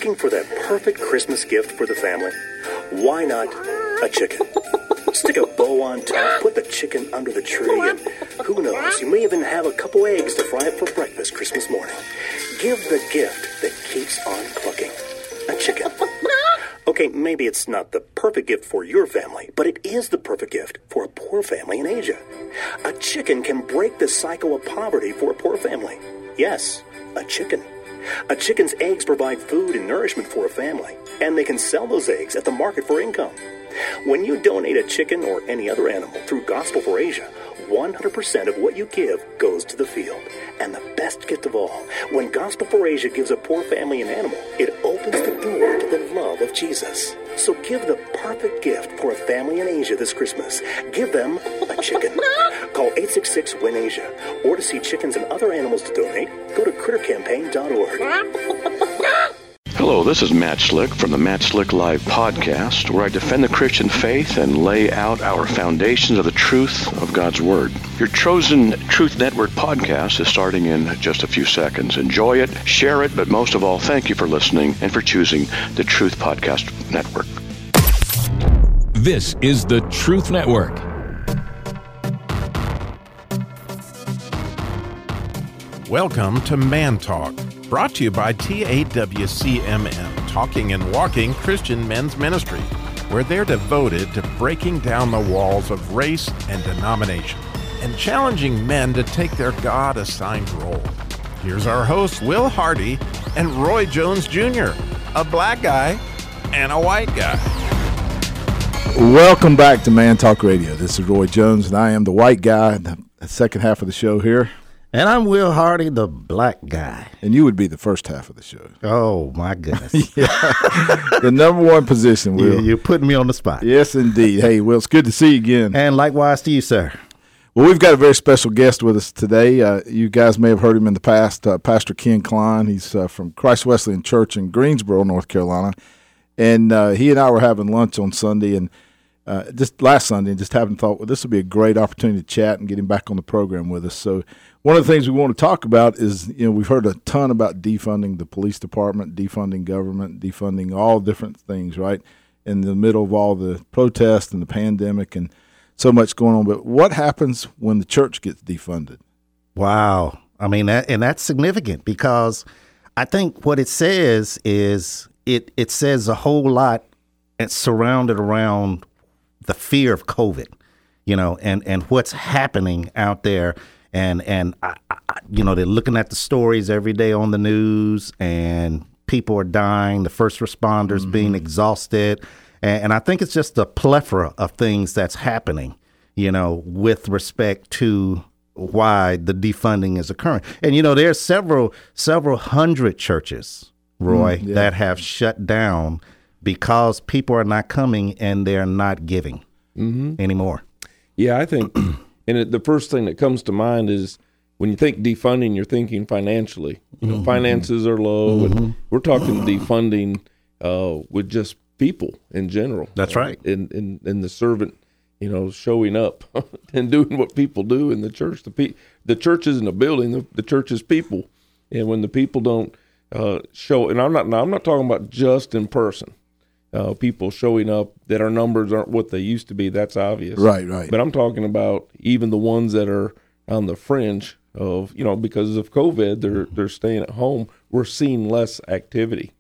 Looking for that perfect Christmas gift for the family? Why not a chicken? Stick a bow on top, put the chicken under the tree, and who knows, you may even have a couple eggs to fry up for breakfast Christmas morning. Give the gift that keeps on clucking. A chicken. Okay, maybe it's not the perfect gift for your family, but it is the perfect gift for a poor family in Asia. A chicken can break the cycle of poverty for a poor family. Yes, a chicken. A chicken's eggs provide food and nourishment for a family, and they can sell those eggs at the market for income. When you donate a chicken or any other animal through Gospel for Asia, 100% of what you give goes to the field. And the best gift of all, when Gospel for Asia gives a poor family an animal, it opens the door to the love of Jesus. So give the perfect gift for a family in Asia this Christmas. Give them a chicken. Call 866-WIN-ASIA. Or to see chickens and other animals to donate, go to crittercampaign.org. Hello, this is Matt Slick from the Matt Slick Live podcast, where I defend the Christian faith and lay out our foundations of the truth of God's Word. Your chosen Truth Network podcast is starting in just a few seconds. Enjoy it, share it, but most of all, thank you for listening and for choosing the Truth Podcast Network. This is the Truth Network. Welcome to Man Talk, brought to you by TAWCMM, Talking and Walking Christian Men's Ministry, where they're devoted to breaking down the walls of race and denomination and challenging men to take their God-assigned role. Here's our hosts, Will Hardy and Roy Jones Jr., a black guy and a white guy. Welcome back to Man Talk Radio. This is Roy Jones, and I am the white guy in the second half of the show here. And I'm Will Hardy, the black guy. And you would be the first half of the show. Oh, my goodness. The number one position, Will. You're putting me on the spot. Yes, indeed. Hey, Will, it's good to see you again. And likewise to you, sir. Well, we've got a very special guest with us today. You guys may have heard him in the past, Pastor Ken Klein. He's from Christ Wesleyan Church in Greensboro, North Carolina. And he and I were having lunch on Sunday, and just last Sunday, and just having thought, well, this would be a great opportunity to chat and get him back on the program with us. So one of the things we want to talk about is, we've heard a ton about defunding the police department, defunding government, defunding all different things, right, in the middle of all the protests and the pandemic and so much going on. But what happens when the church gets defunded? Wow. I mean, that's significant, because I think what it says is it says a whole lot. It's surrounded around the fear of COVID, and what's happening out there. And I, they're looking at the stories every day on the news, and people are dying, the first responders being exhausted. And I think it's just a plethora of things that's happening, with respect to why the defunding is occurring. And, there's several hundred churches, Roy, that have shut down because people are not coming and they're not giving anymore. Yeah, I think... And the first thing that comes to mind is when you think defunding, you're thinking financially. Finances are low, and we're talking defunding with just people in general. That's right. And the servant, showing up and doing what people do in the church. The church isn't a building. The church is people. And when the people don't show, and I'm not talking about just in person. People showing up that our numbers aren't what they used to be. That's obvious. Right. But I'm talking about even the ones that are on the fringe of, because of COVID, they're staying at home. We're seeing less activity,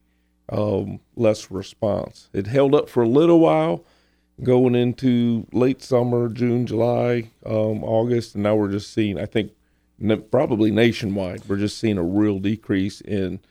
less response. It held up for a little while going into late summer, June, July, August, and now we're just seeing, I think, probably nationwide, we're just seeing a real decrease in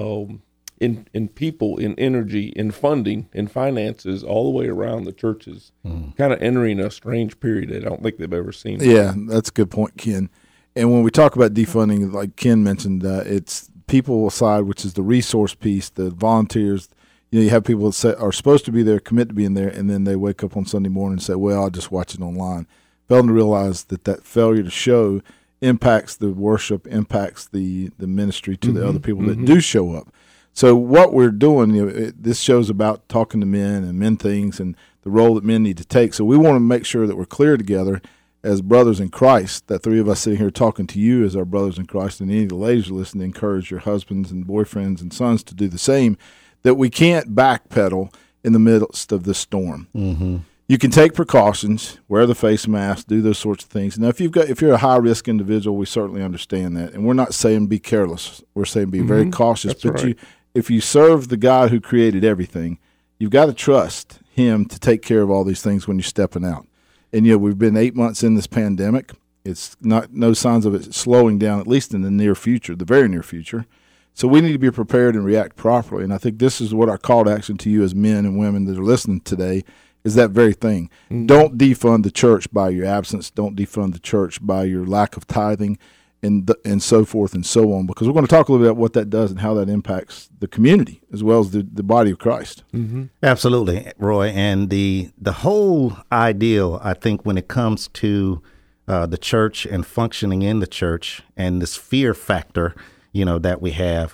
people, in energy, in funding, in finances, all the way around. The churches kind of entering a strange period I don't think they've ever seen before. Yeah, that's a good point, Ken. And when we talk about defunding, like Ken mentioned, it's people side, which is the resource piece, the volunteers. You have people that are supposed to be there, commit to being there, and then they wake up on Sunday morning and say, well, I'll just watch it online. Failing to realize that failure to show impacts the worship, impacts the ministry to the other people that do show up. So what we're doing, this show's about talking to men and men things and the role that men need to take. So we want to make sure that we're clear together as brothers in Christ, that three of us sitting here talking to you as our brothers in Christ, and any of the ladies who listen to encourage your husbands and boyfriends and sons to do the same, that we can't backpedal in the midst of the storm. Mm-hmm. You can take precautions, wear the face mask, do those sorts of things. Now, if you're a high risk individual, we certainly understand that, and we're not saying be careless. We're saying be very cautious. That's but right. if you serve the God who created everything, you've got to trust Him to take care of all these things when you're stepping out. And we've been 8 months in this pandemic. It's no signs of it slowing down, at least in the near future, the very near future. So we need to be prepared and react properly. And I think this is what our call to action to you as men and women that are listening today is that very thing. Mm-hmm. Don't defund the church by your absence. Don't defund the church by your lack of tithing and so forth and so on, because we're going to talk a little bit about what that does and how that impacts the community as well as the body of Christ. Mm-hmm. Absolutely, Roy. And the whole ideal, I think, when it comes to the church and functioning in the church and this fear factor, that we have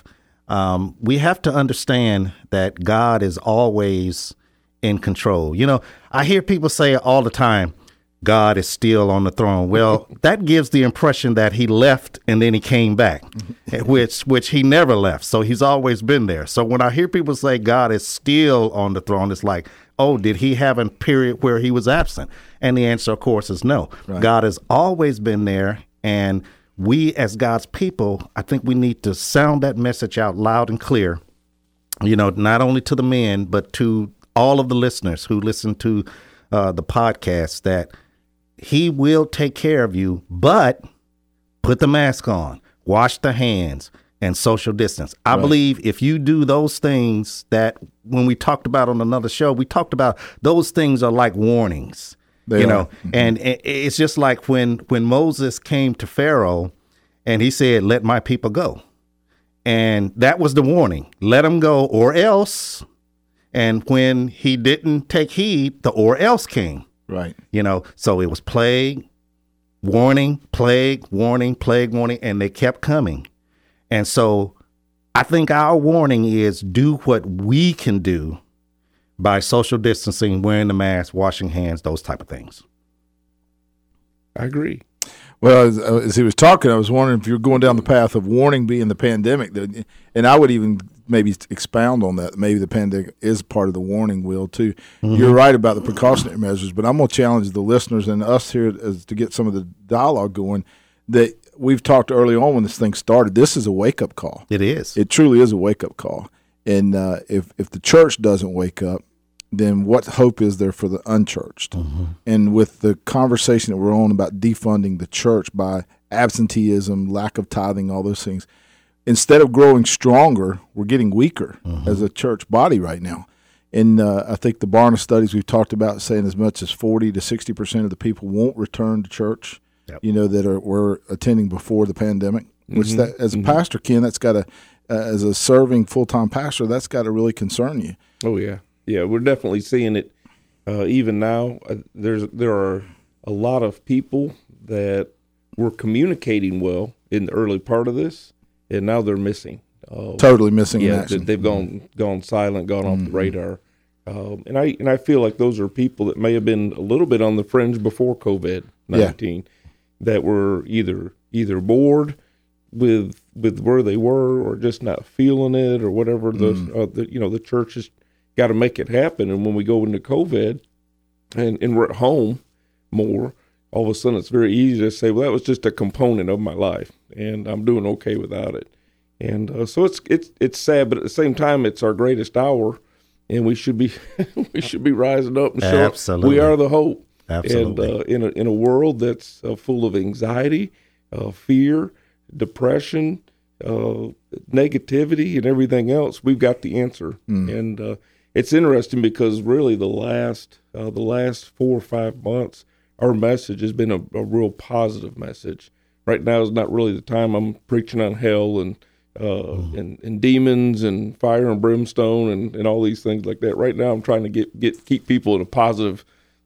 to understand that God is always in control. I hear people say all the time, God is still on the throne. Well, that gives the impression that he left and then he came back, which he never left. So he's always been there. So when I hear people say God is still on the throne, it's like, oh, did he have a period where he was absent? And the answer, of course, is no. Right. God has always been there. And we as God's people, I think we need to sound that message out loud and clear, not only to the men, but to all of the listeners who listen to the podcast, that he will take care of you, but put the mask on, wash the hands, and social distance. I believe if you do those things that when we talked about on another show, we talked about those things are like warnings, Mm-hmm. And it's just like when Moses came to Pharaoh and he said, let my people go. And that was the warning, let them go or else. And when he didn't take heed, the or else came. Right. So it was plague, warning, plague, warning, plague, warning, and they kept coming. And so I think our warning is do what we can do by social distancing, wearing the mask, washing hands, those type of things. I agree. Well, as he was talking, I was wondering if you're going down the path of warning being the pandemic, and I would even maybe expound on that. Maybe the pandemic is part of the warning wheel too. Mm-hmm. You're right about the precautionary measures, but I'm going to challenge the listeners and us here to get some of the dialogue going. That we've talked early on when this thing started. This is a wake up call. It is. It truly is a wake up call. And if the church doesn't wake up, then what hope is there for the unchurched? Mm-hmm. And with the conversation that we're on about defunding the church by absenteeism, lack of tithing, all those things, instead of growing stronger, we're getting weaker as a church body right now. And I think the Barna studies we've talked about saying as much as 40 to 60% of the people won't return to church, that were attending before the pandemic, which that as a pastor, Ken, that's got to, as a serving full-time pastor, that's got to really concern you. Oh, yeah. Yeah, we're definitely seeing it even now. There are a lot of people that were communicating well in the early part of this, and now they're missing. Totally missing in action. They've gone silent, gone off the radar. And I feel like those are people that may have been a little bit on the fringe before COVID-19 that were either bored with where they were or just not feeling it or whatever. The church has got to make it happen. And when we go into COVID and we're at home more, all of a sudden it's very easy to say, well, that was just a component of my life and I'm doing okay without it. And so it's sad, but at the same time, it's our greatest hour, and we should be rising up and show Absolutely. We are the hope. Absolutely. And in a world that's full of anxiety, fear, depression, negativity, and everything else, we've got the answer. And it's interesting because really the last 4 or 5 months, our message has been a real positive message. Right now is not really the time I'm preaching on hell and demons and fire and brimstone and all these things like that. Right now I'm trying to keep people in a positive,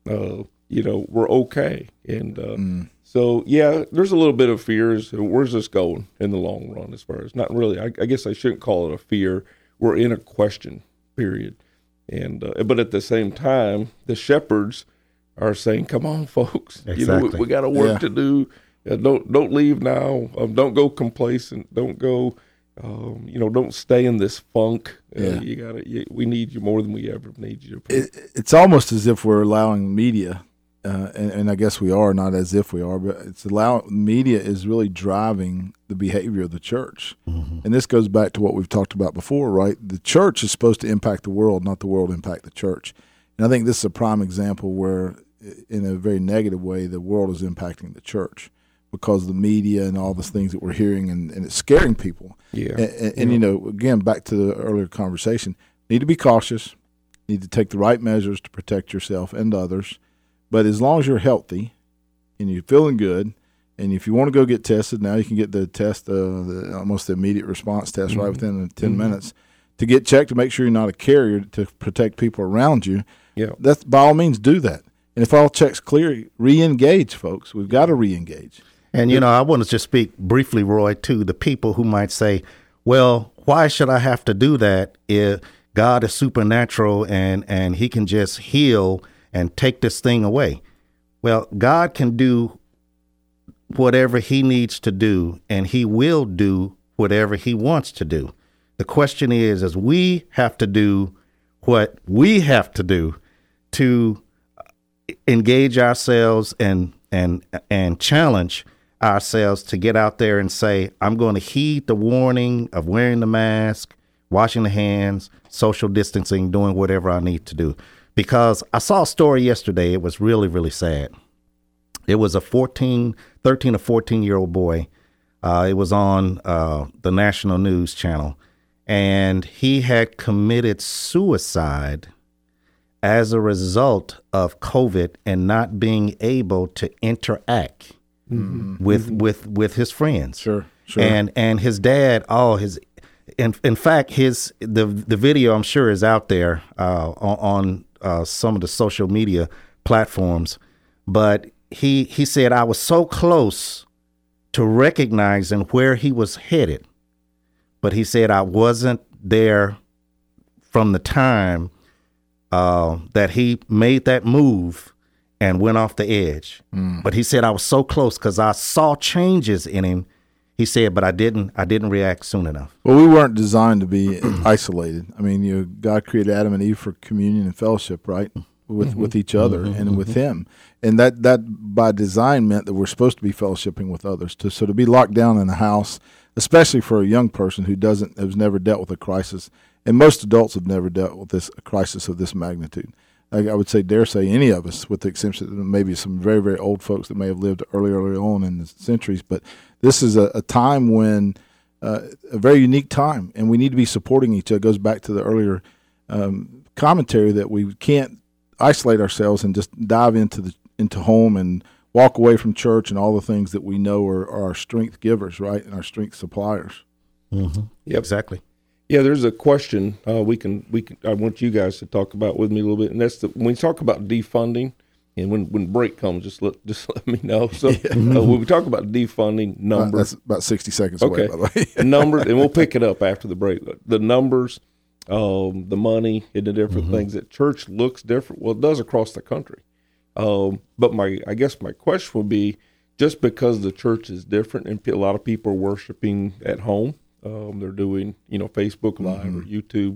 we're okay. And so, yeah, there's a little bit of fears. Where's this going in the long run as far as not really, I guess I shouldn't call it a fear. We're in a question period. And but at the same time, the shepherds are saying, come on, folks, Exactly. We got a work to do. Don't leave now. Don't go complacent. Don't go Don't stay in this funk. We need you more than we ever need you. It's almost as if we're allowing media, and I guess we are, not as if we are, but media is really driving the behavior of the church. Mm-hmm. And this goes back to what we've talked about before, right? The church is supposed to impact the world, not the world impact the church. And I think this is a prime example where, in a very negative way, the world is impacting the church because of the media and all the things that we're hearing, and it's scaring people. Yeah. And again, back to the earlier conversation, need to be cautious, need to take the right measures to protect yourself and others. But as long as you're healthy and you're feeling good, and if you want to go get tested, now you can get the test, almost the immediate response test right within 10 minutes to get checked to make sure you're not a carrier to protect people around you. Yeah. That's by all means do that. And if all checks clear, re-engage, folks. We've got to re-engage. And, I want to just speak briefly, Roy, to the people who might say, well, why should I have to do that if God is supernatural and he can just heal and take this thing away? Well, God can do whatever he needs to do, and he will do whatever he wants to do. The question is we have to do what we have to do to engage ourselves and challenge ourselves to get out there and say, I'm going to heed the warning of wearing the mask, washing the hands, social distancing, doing whatever I need to do. Because I saw a story yesterday. It was really, really sad. It was a 13 or 14-year-old boy. It was on the national news channel. And he had committed suicide as a result of COVID and not being able to interact with his friends. Sure. And his dad, in fact, the video I'm sure is out there on some of the social media platforms, but he said, I was so close to recognizing where he was headed, but he said I wasn't there from the time that he made that move and went off the edge. But he said I was so close because I saw changes in him. He said, but I didn't react soon enough. Well, we weren't designed to be isolated. I mean, God created Adam and Eve for communion and fellowship, right, with each other and with Him, and that by design meant that we're supposed to be fellowshipping with others. So to be locked down in a house, especially for a young person who has never dealt with a crisis, and most adults have never dealt with a crisis of this magnitude. I would dare say any of us, with the exception of maybe some very, very old folks that may have lived early on in the centuries. But this is a time when, a very unique time, and we need to be supporting each other. It goes back to the earlier commentary that we can't isolate ourselves and just dive into home and walk away from church and all the things that we know are our strength givers, right, and our strength suppliers. Mm-hmm. Yep, exactly. Yeah, there's a question we can. I want you guys to talk about with me a little bit, and that's when we talk about defunding, and when break comes, just let me know. So when we talk about defunding numbers, that's about 60 seconds away. By the way, numbers, and we'll pick it up after the break. The numbers, the money, and the different things. That church looks different. Well, it does across the country. But I guess my question would be, just because the church is different, and a lot of people are worshiping at home. They're doing, Facebook Live or YouTube.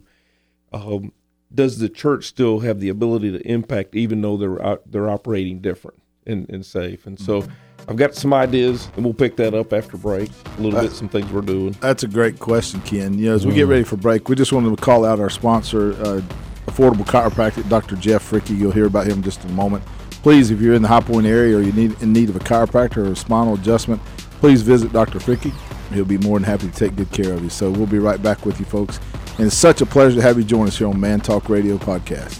Does the church still have the ability to impact, even though they're operating different and safe? And so, I've got some ideas, and we'll pick that up after break. A little bit, some things we're doing. That's a great question, Ken. As we get ready for break, we just wanted to call out our sponsor, Affordable Chiropractic, Dr. Jeff Fricke. You'll hear about him in just a moment. Please, if you're in the High Point area or you're in need of a chiropractor or a spinal adjustment, please visit Dr. Fricke. He'll be more than happy to take good care of you. So we'll be right back with you, folks. And it's such a pleasure to have you join us here on Man Talk Radio Podcast.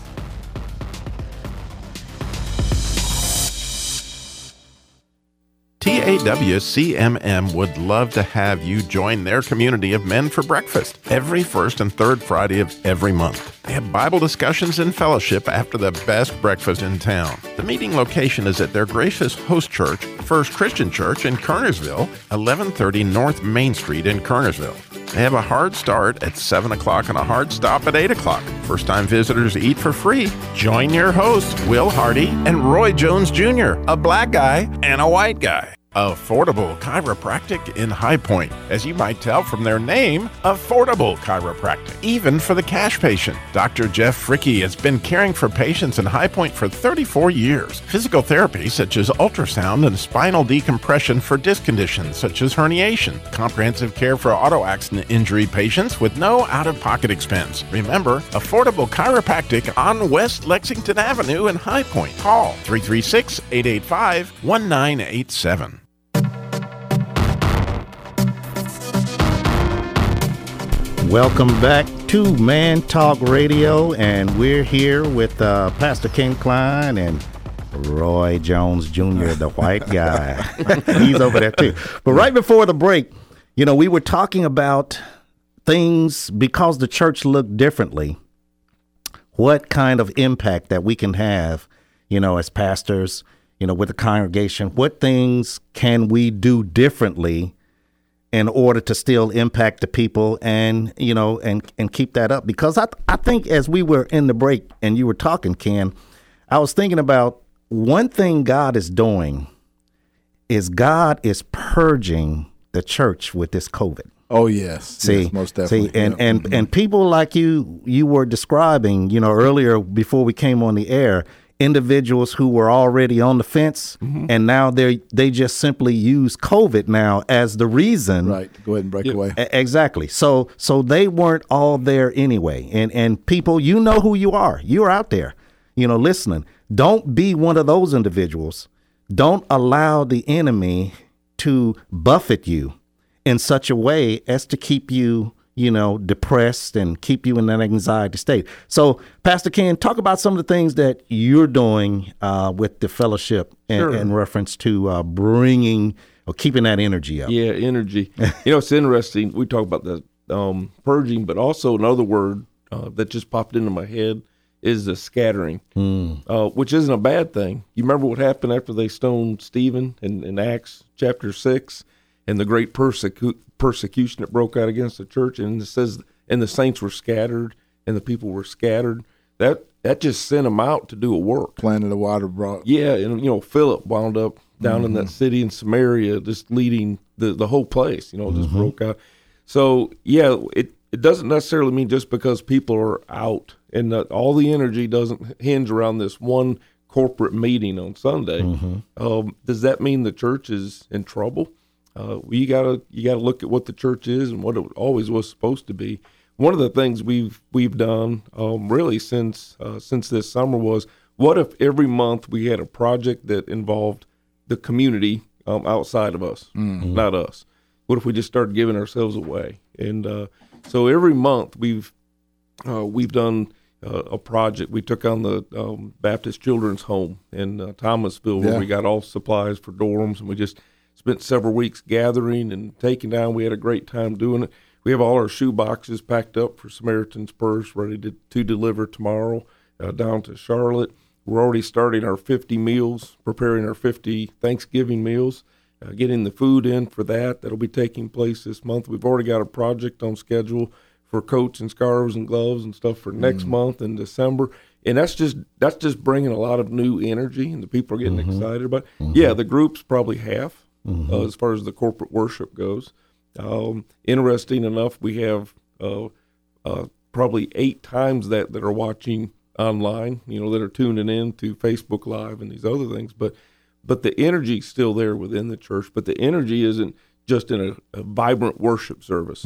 TAWCMM would love to have you join their community of men for breakfast every first and third Friday of every month. They have Bible discussions and fellowship after the best breakfast in town. The meeting location is at their gracious host church, First Christian Church in Kernersville, 1130 North Main Street in Kernersville. They have a hard start at 7 o'clock and a hard stop at 8 o'clock. First-time visitors eat for free. Join your hosts, Will Hardy and Roy Jones Jr., a black guy and a white guy. Affordable Chiropractic in High Point. As you might tell from their name, Affordable Chiropractic. Even for the cash patient. Dr. Jeff Fricke has been caring for patients in High Point for 34 years. Physical therapy such as ultrasound and spinal decompression for disc conditions such as herniation. Comprehensive care for auto accident injury patients with no out-of-pocket expense. Remember, Affordable Chiropractic on West Lexington Avenue in High Point. Call 336-885-1987. Welcome back to Man Talk Radio, and we're here with Pastor Ken Klein and Roy Jones Jr., the white guy. He's over there too. But right before the break, we were talking about things because the church looked differently. What kind of impact that we can have, as pastors, with the congregation. What things can we do differently in order to still impact the people and keep that up? Because I think as we were in the break and you were talking, Ken, I was thinking about one thing God is doing is God is purging the church with this COVID. Oh, yes. Yes, most definitely. And people like you were describing, earlier before we came on the air, individuals who were already on the fence, and now they just simply use COVID now as the reason. Right. Go ahead and break away. Exactly. So they weren't all there anyway. And people, who you are. You're out there, listening. Don't be one of those individuals. Don't allow the enemy to buffet you in such a way as to keep you depressed and keep you in that anxiety state. So, Pastor Ken, talk about some of the things that you're doing with the fellowship in reference to bringing or keeping that energy up. Yeah, energy. It's interesting. We talk about the purging, but also another word that just popped into my head is the scattering, which isn't a bad thing. You remember what happened after they stoned Stephen in Acts chapter 6 and the great persecution that broke out against the church, and it says, and the saints were scattered, and the people were scattered. That just sent them out to do a work. Planted a water brought. Yeah, and Philip wound up down in that city in Samaria, just leading the whole place. Just broke out. So yeah, it doesn't necessarily mean just because people are out and all the energy doesn't hinge around this one corporate meeting on Sunday. Does that mean the church is in trouble? You gotta look at what the church is and what it always was supposed to be. One of the things we've done really since this summer was, what if every month we had a project that involved the community outside of us, not us? What if we just started giving ourselves away? And so every month we've done a project. We took on the Baptist Children's Home in Thomasville, where we got all supplies for dorms, and we just spent several weeks gathering and taking down. We had a great time doing it. We have all our shoe boxes packed up for Samaritan's Purse, ready to deliver tomorrow down to Charlotte. We're already starting our 50 meals, preparing our 50 Thanksgiving meals, getting the food in for that. That'll be taking place this month. We've already got a project on schedule for coats and scarves and gloves and stuff for next month in December. And that's just bringing a lot of new energy, and the people are getting excited about it. Yeah, the group's probably half. As far as the corporate worship goes. Interesting enough, we have probably 8 times that are watching online, that are tuning in to Facebook Live and these other things. But the energy's still there within the church, but the energy isn't just in a vibrant worship service.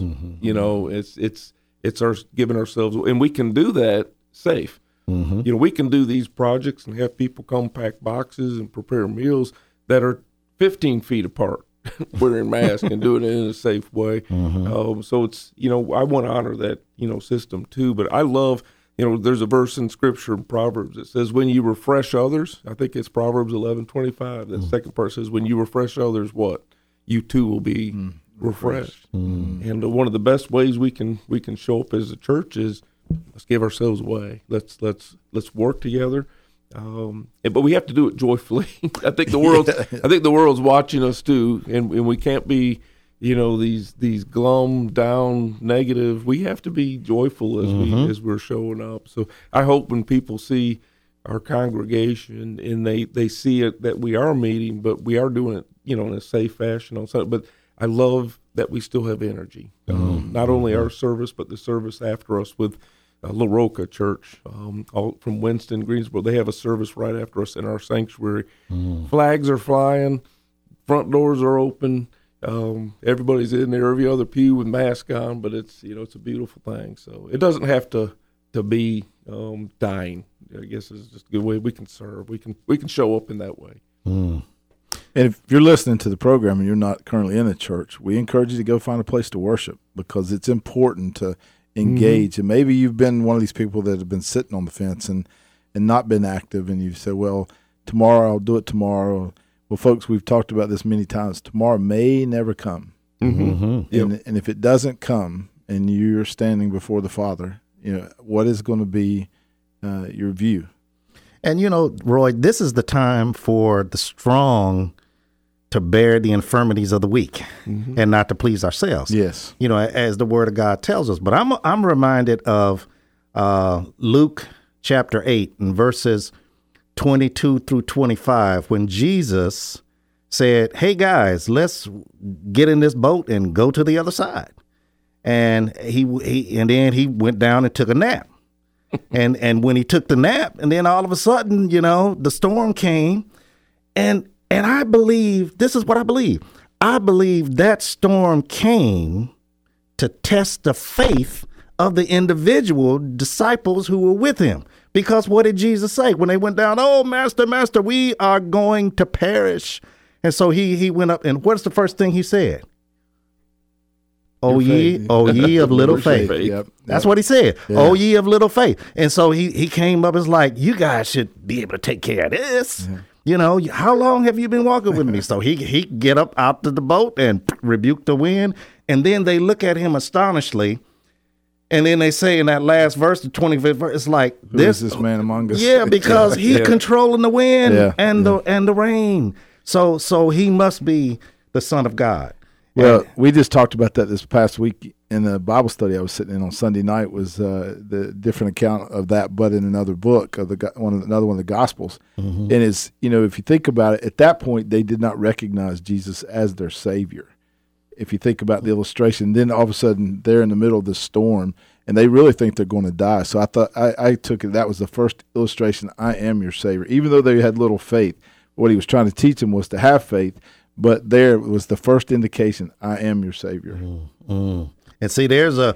It's our giving ourselves, and we can do that safe. We can do these projects and have people come pack boxes and prepare meals that are 15 feet apart, wearing masks, and doing it in a safe way. So it's, I want to honor that, system too. But I love, there's a verse in Scripture in Proverbs that says, when you refresh others, I think it's Proverbs 11:25. The second part says, when you refresh others, what? You too will be refreshed. And one of the best ways we can show up as a church is, let's give ourselves away. Let's work together. But we have to do it joyfully. I think the world's watching us too, and we can't be, these glum, down, negative. We have to be joyful as we're showing up. So I hope when people see our congregation and they see it, that we are meeting, but we are doing it in a safe fashion on Sunday. But I love that we still have energy. Not only our service, but the service after us with La Roca Church, all from Winston, Greensboro. They have a service right after us in our sanctuary. Flags are flying, front doors are open. Everybody's in there, every other pew with mask on, but it's it's a beautiful thing. So it doesn't have to be dying. I guess is just a good way we can serve. We can show up in that way. And if you're listening to the program and you're not currently in a church, we encourage you to go find a place to worship, because it's important to engage. And maybe you've been one of these people that have been sitting on the fence and not been active, and you've said, well, tomorrow I'll do it tomorrow. Well, folks, we've talked about this many times. Tomorrow may never come. And if it doesn't come and you're standing before the Father, what is going to be your view? And, Roy, this is the time for the strong to bear the infirmities of the weak and not to please ourselves. Yes. As the Word of God tells us. But I'm reminded of Luke chapter 8 and verses 22 through 25, when Jesus said, hey, guys, let's get in this boat and go to the other side. And then he went down and took a nap. and when he took the nap, and then all of a sudden, the storm came. And I believe, this is what I believe. I believe that storm came to test the faith of the individual disciples who were with him. Because what did Jesus say when they went down? Oh, Master, we are going to perish. And so he went up, and what's the first thing he said? O ye of little faith. Yep. That's what he said. Yeah. O ye of little faith. And so he came up, and was like, you guys should be able to take care of this. Yeah. How long have you been walking with me? So he get up out of the boat and rebuke the wind. And then they look at him astonishedly. And then they say in that last verse, the 25th verse, it's like, Who is this man among us? Yeah, because he's controlling the wind and the rain. So he must be the Son of God. Well, we just talked about that this past week in the Bible study I was sitting in on Sunday night. Was the different account of that, but in another book of another one of the Gospels. And it's if you think about it, at that point they did not recognize Jesus as their Savior. If you think about the illustration, then all of a sudden they're in the middle of this storm and they really think they're going to die. So I thought I took it, that was the first illustration, I am your Savior. Even though they had little faith, what he was trying to teach them was to have faith, but there was the first indication, I am your Savior. And see, there's a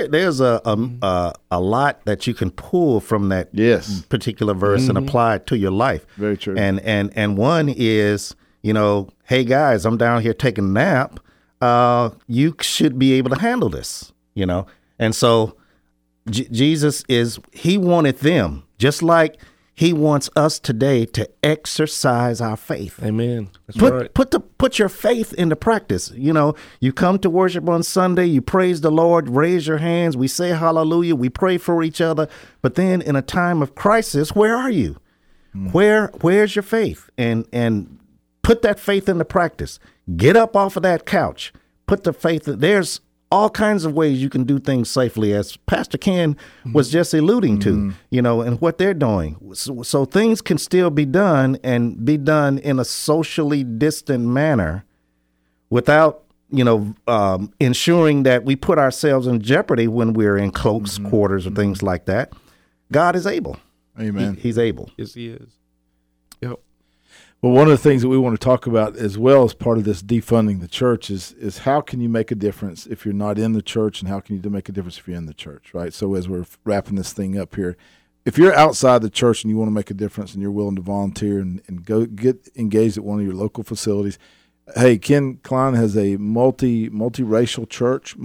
lot that you can pull from that particular verse and apply it to your life. Very true. And one is, hey guys, I'm down here taking a nap. You should be able to handle this, And so Jesus he wanted them, just like he wants us today, to exercise our faith. Amen. That's right. Put your faith into practice. You come to worship on Sunday, you praise the Lord, raise your hands, we say hallelujah, we pray for each other. But then in a time of crisis, where are you? Where's your faith? And put that faith into practice. Get up off of that couch. Put the faith. There's all kinds of ways you can do things safely, as Pastor Ken was just alluding to, and what they're doing. So things can still be done, and be done in a socially distant manner without, ensuring that we put ourselves in jeopardy when we're in close quarters or things like that. God is able. Amen. He's able. Yes, he is. Yep. Well, one of the things that we want to talk about as well as part of this defunding the church is how can you make a difference if you're not in the church, and how can you make a difference if you're in the church, right? So as we're wrapping this thing up here, if you're outside the church and you want to make a difference and you're willing to volunteer and go get engaged at one of your local facilities, hey, Ken Klein has a multiracial church,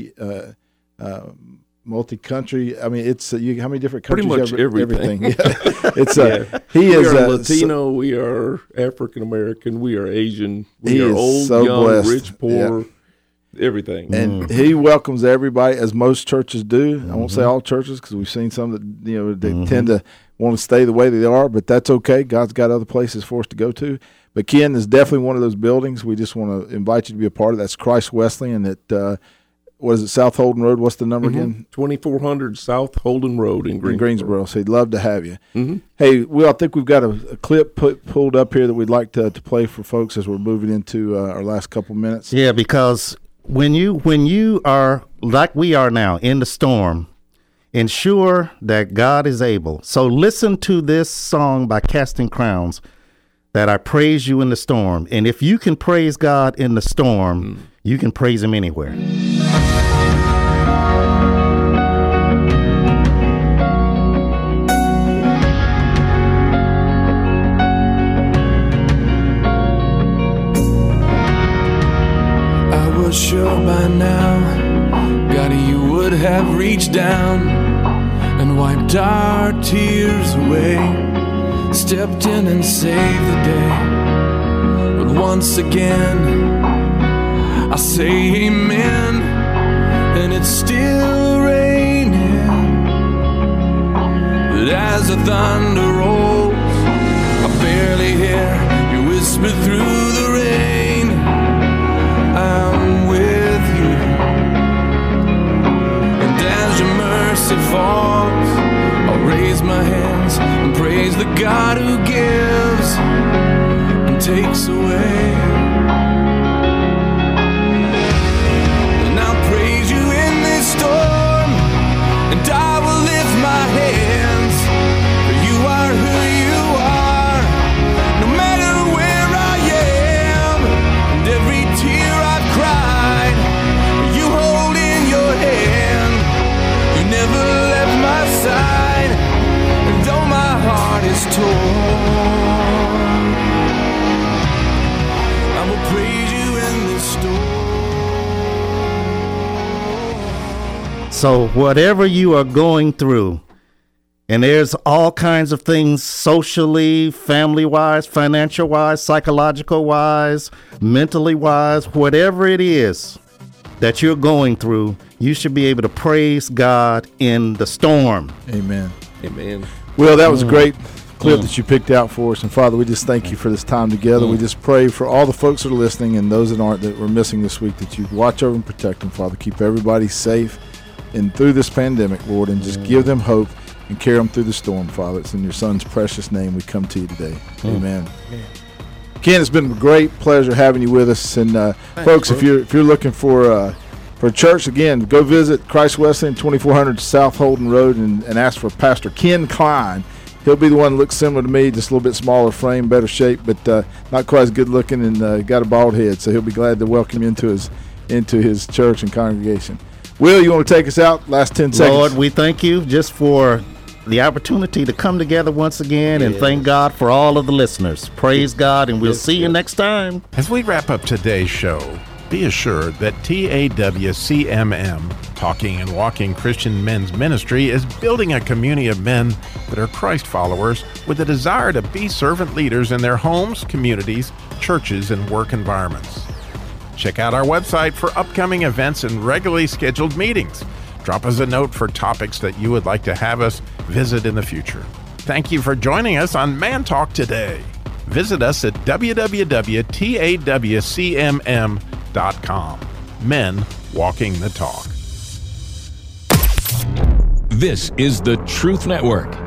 multi-country. I mean, it's how many different countries? Pretty much everything. Yeah. It's we are Latino. We are African American. We are Asian. We are old, so young, blessed. rich, poor. Everything. And he welcomes everybody, as most churches do. I won't say all churches, because we've seen some that they tend to want to stay the way they are, but that's okay. God's got other places for us to go to. But Ken is definitely one of those buildings. We just want to invite you to be a part of. That's Christ Wesleyan at what is it, South Holden Road? What's the number again? 2400 South Holden Road in Greensboro. So he'd love to have you. Hey, Will, I think we've got a clip pulled up here that we'd like to play for folks as we're moving into our last couple minutes. Yeah, because when you are like we are now in the storm, ensure that God is able. So listen to this song by Casting Crowns, that I praise you in the storm. And if you can praise God in the storm, you can praise him anywhere. I was sure by now, God, you would have reached down and wiped our tears away, stepped in and saved the day. But once again, I say amen, and it's still raining. But as the thunder rolls, I barely hear you whisper through the rain, I'm with you. And as your mercy falls, I'll raise my hands and praise the God who gives and takes away. And I'll praise you in this storm, and I will lift my hands, for you are who you are, no matter where I am. And every tear I've cried, you hold in your hand. You never left my side, and though my heart is torn, I will praise you in this storm. So whatever you are going through, and there's all kinds of things socially, family-wise, financial-wise, psychological-wise, mentally-wise, whatever it is that you're going through, you should be able to praise God in the storm. Amen. Amen. Well, that was a great clip that you picked out for us. And, Father, we just thank you for this time together. We just pray for all the folks that are listening and those that aren't, that we're missing this week, that you watch over and protect them, Father. Keep everybody safe and through this pandemic, Lord, and just give them hope and carry them through the storm, Father. It's in your Son's precious name we come to you today. Amen. Ken, it's been a great pleasure having you with us. And, folks, if you're looking for church, again, go visit Christ Wesleyan, 2400 South Holden Road, and ask for Pastor Ken Klein. He'll be the one that looks similar to me, just a little bit smaller frame, better shape, but not quite as good looking, and got a bald head. So he'll be glad to welcome you into his church and congregation. Will, you want to take us out? Last 10 seconds. Lord, we thank you just for the opportunity to come together once again, and thank God for all of the listeners. Praise God, and we'll see you next time. As we wrap up today's show, be assured that TAWCMM, Talking and Walking Christian Men's Ministry, is building a community of men that are Christ followers with a desire to be servant leaders in their homes, communities, churches, and work environments. Check out our website for upcoming events and regularly scheduled meetings. Drop us a note for topics that you would like to have us visit in the future. Thank you for joining us on Man Talk today. Visit us at www.tawcmm.com. Men Walking the Talk. This is the Truth Network.